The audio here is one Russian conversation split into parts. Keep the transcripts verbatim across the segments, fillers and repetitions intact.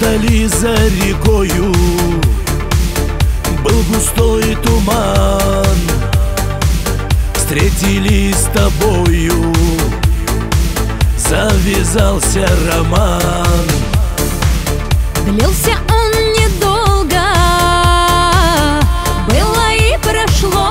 Вдали за рекою был густой туман. Встретились с тобою, завязался роман. Длился он недолго, было и прошло.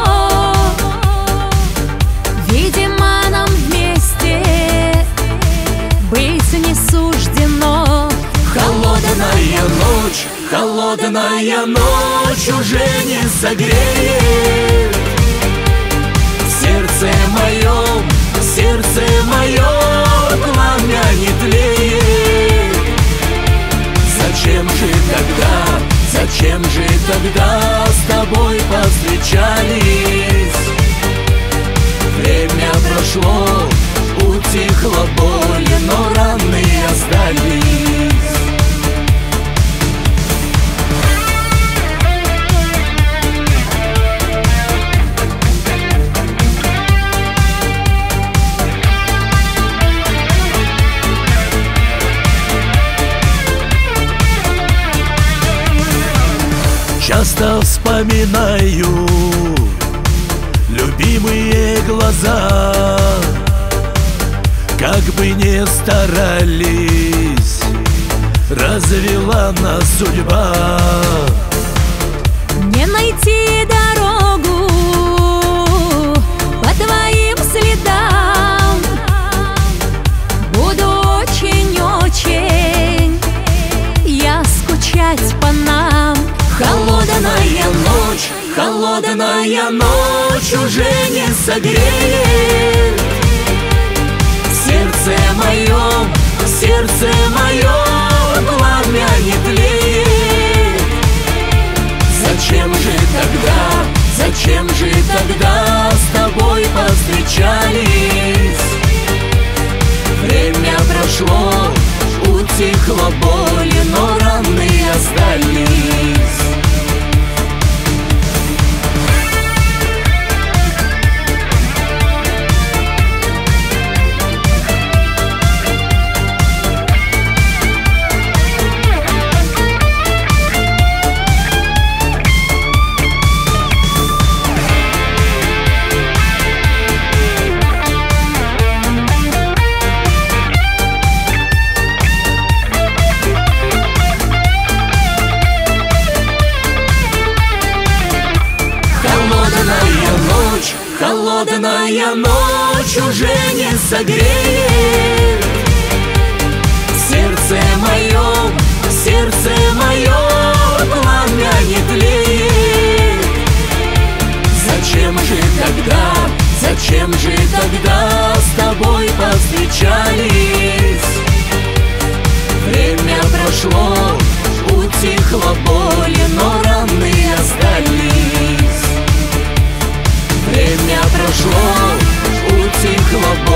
Видимо, нам вместе быть не суждено. Холодная ночь, холодная ночь уже не согреет. В сердце моем, в сердце моем пламя не тлеет. Зачем же тогда, зачем же тогда с тобой повстречались? Время прошло, утихла боль, но раны остались. Часто вспоминаю любимые глаза. Как бы ни старались, развела нас судьба. Не найти дорогу по твоим следам. Буду очень-очень я скучать по нам. Холодная ночь, холодная ночь уже не согреет. В сердце моем, в сердце моем пламя не тлеет. Зачем же тогда, зачем же тогда с тобой повстречались? Время прошло, утихла боль, но раны остались. Холодная ночь уже не согреет. В сердце моем, в сердце моем пламя не тлеет. Зачем же тогда, зачем же тогда с тобой повстречались? Время прошло, утихла боль, но раны остались. Время прошло, утихло.